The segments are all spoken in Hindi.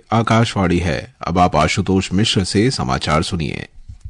आकाशवाणी है। अब आप आशुतोष मिश्र से समाचार सुनिए।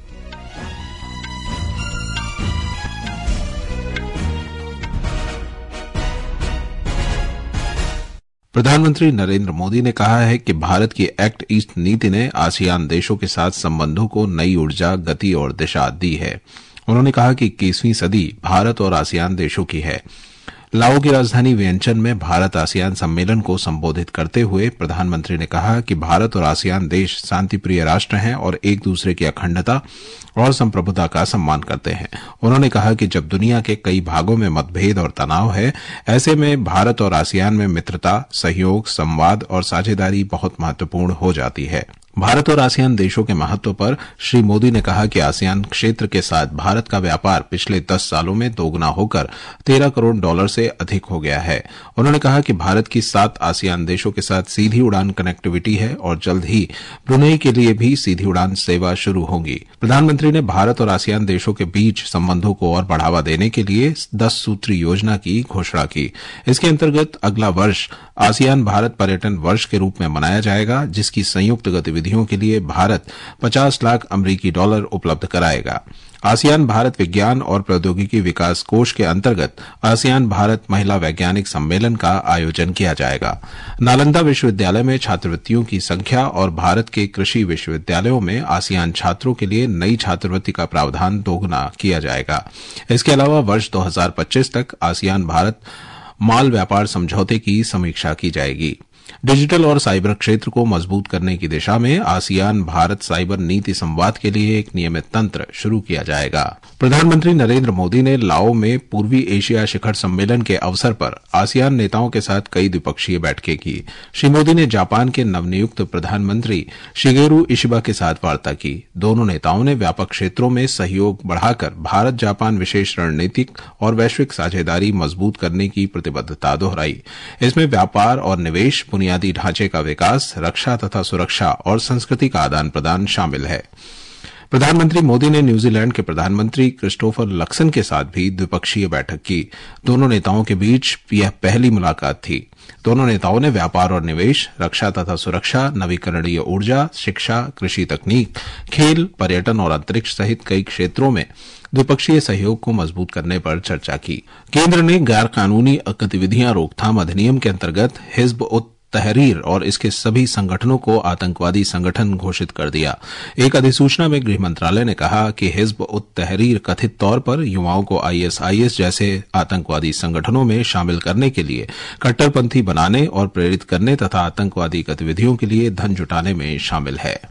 प्रधानमंत्री नरेंद्र मोदी ने कहा है कि भारत की एक्ट ईस्ट नीति ने आसियान देशों के साथ संबंधों को नई ऊर्जा, गति और दिशा दी है। उन्होंने कहा कि 21वीं सदी भारत और आसियान देशों की है। लाओ की राजधानी वियंचन में भारत आसियान सम्मेलन को संबोधित करते हुए प्रधानमंत्री ने कहा कि भारत और आसियान देश शांतिप्रिय राष्ट्र हैं और एक दूसरे की अखंडता और संप्रभुता का सम्मान करते हैं। उन्होंने कहा कि जब दुनिया के कई भागों में मतभेद और तनाव है, ऐसे में भारत और आसियान में मित्रता, सहयोग, संवाद और साझेदारी बहुत महत्वपूर्ण हो जाती है। भारत और आसियान देशों के महत्व पर श्री मोदी ने कहा कि आसियान क्षेत्र के साथ भारत का व्यापार पिछले 10 सालों में दोगुना होकर $13 करोड़ से अधिक हो गया है। उन्होंने कहा कि भारत की 7 आसियान देशों के साथ सीधी उड़ान कनेक्टिविटी है और जल्द ही ब्रुनेई के लिए भी सीधी उड़ान सेवा शुरू होगी। प्रधानमंत्री ने भारत और आसियान देशों के बीच संबंधों को और बढ़ावा देने के लिए 10 सूत्री योजना की घोषणा की। इसके अंतर्गत अगला वर्ष आसियान भारत पर्यटन वर्ष के रूप में मनाया जाएगा, जिसकी संयुक्त गतिविधियों के लिए भारत $50 लाख उपलब्ध कराएगा। आसियान भारत विज्ञान और प्रौद्योगिकी विकास कोष के अंतर्गत आसियान भारत महिला वैज्ञानिक सम्मेलन का आयोजन किया जाएगा। नालंदा विश्वविद्यालय में छात्रवृत्तियों की संख्या और भारत के कृषि विश्वविद्यालयों में आसियान छात्रों के लिए नई छात्रवृत्ति का प्रावधान दोगुना किया जाएगा। इसके अलावा वर्ष 2025 तक आसियान भारत माल व्यापार समझौते की समीक्षा की जाएगी। डिजिटल और साइबर क्षेत्र को मजबूत करने की दिशा में आसियान भारत साइबर नीति संवाद के लिए एक नियमित तंत्र शुरू किया जाएगा। प्रधानमंत्री नरेंद्र मोदी ने लाओ में पूर्वी एशिया शिखर सम्मेलन के अवसर पर आसियान नेताओं के साथ कई द्विपक्षीय बैठकें की। श्री मोदी ने जापान के नवनियुक्त प्रधानमंत्री शिगेरू इशिबा के साथ वार्ता की। दोनों नेताओं ने व्यापक क्षेत्रों में सहयोग बढ़ाकर भारत जापान विशेष रणनीतिक और वैश्विक साझेदारी मजबूत करने की प्रतिबद्धता दोहराई। इसमें व्यापार और निवेश, बुनियादी ढांचे का विकास, रक्षा तथा सुरक्षा और संस्कृति का आदान प्रदान शामिल है। प्रधानमंत्री मोदी ने न्यूजीलैंड के प्रधानमंत्री क्रिस्टोफर लक्सन के साथ भी द्विपक्षीय बैठक की। दोनों नेताओं के बीच यह पहली मुलाकात थी। दोनों नेताओं ने व्यापार और निवेश, रक्षा तथा सुरक्षा, नवीकरणीय ऊर्जा, शिक्षा, कृषि तकनीक, खेल, पर्यटन और अंतरिक्ष सहित कई क्षेत्रों में द्विपक्षीय सहयोग को मजबूत करने पर चर्चा की। केंद्र ने गैर कानूनी गतिविधियां रोकथाम अधिनियम के अंतर्गत हिज़्ब उत तहरीर और इसके सभी संगठनों को आतंकवादी संगठन घोषित कर दिया। एक अधिसूचना में गृह मंत्रालय ने कहा कि हिज़्ब उत तहरीर कथित तौर पर युवाओं को आईएसआईएस जैसे आतंकवादी संगठनों में शामिल करने के लिए कट्टरपंथी बनाने और प्रेरित करने तथा आतंकवादी गतिविधियों के लिए धन जुटाने में शामिल है।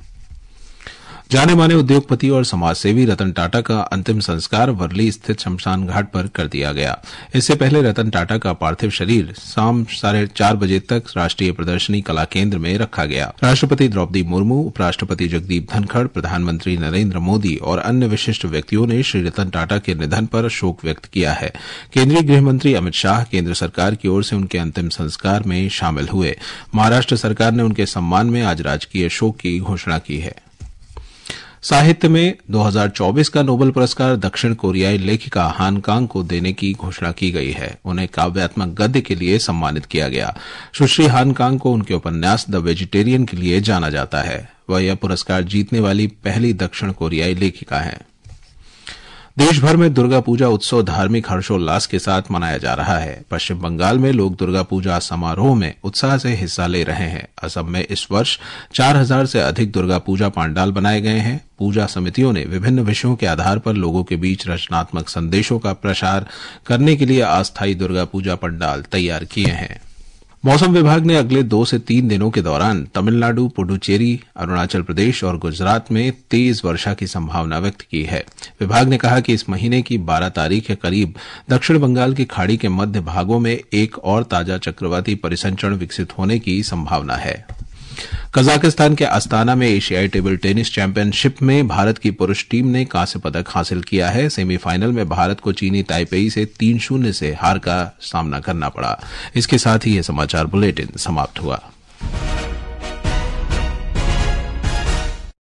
जाने माने उद्योगपति और समाजसेवी रतन टाटा का अंतिम संस्कार वर्ली स्थित शमशान घाट पर कर दिया गया। इससे पहले रतन टाटा का पार्थिव शरीर शाम 4:30 बजे तक राष्ट्रीय प्रदर्शनी कला केंद्र में रखा गया। राष्ट्रपति द्रौपदी मुर्मू, उपराष्ट्रपति जगदीप धनखड़, प्रधानमंत्री नरेंद्र मोदी और अन्य विशिष्ट व्यक्तियों ने श्री रतन टाटा के निधन पर शोक व्यक्त किया है। केंद्रीय गृह मंत्री अमित शाह केंद्र सरकार की ओर से उनके अंतिम संस्कार में शामिल हुए। महाराष्ट्र सरकार ने उनके सम्मान में आज राजकीय शोक की घोषणा की है। साहित्य में 2024 का नोबेल पुरस्कार दक्षिण कोरियाई लेखिका हान कांग को देने की घोषणा की गई है। उन्हें काव्यात्मक गद्य के लिए सम्मानित किया गया। सुश्री हान कांग को उनके उपन्यास द वेजिटेरियन के लिए जाना जाता है। वह यह पुरस्कार जीतने वाली पहली दक्षिण कोरियाई लेखिका हैं। देश भर में दुर्गा पूजा उत्सव धार्मिक हर्षोल्लास के साथ मनाया जा रहा है। पश्चिम बंगाल में लोग दुर्गा पूजा समारोह में उत्साह से हिस्सा ले रहे हैं। असम में इस वर्ष 4000 से अधिक दुर्गा पूजा पंडाल बनाए गए हैं। पूजा समितियों ने विभिन्न विषयों के आधार पर लोगों के बीच रचनात्मक संदेशों का प्रसार करने के लिए अस्थायी दुर्गा पूजा पंडाल तैयार किए हैं। मौसम विभाग ने अगले 2 से 3 दिनों के दौरान तमिलनाडु, पुडुचेरी, अरुणाचल प्रदेश और गुजरात में तेज वर्षा की संभावना व्यक्त की है। विभाग ने कहा कि इस महीने की 12 तारीख के करीब दक्षिण बंगाल की खाड़ी के मध्य भागों में एक और ताजा चक्रवाती परिसंचरण विकसित होने की संभावना है। कजाकिस्तान के अस्ताना में एशियाई टेबल टेनिस चैंपियनशिप में भारत की पुरुष टीम ने कांस्य पदक हासिल किया है। सेमीफाइनल में भारत को चीनी ताइपेई से 3-0 से हार का सामना करना पड़ा। इसके साथ ही यह समाचार बुलेटिन समाप्त हुआ।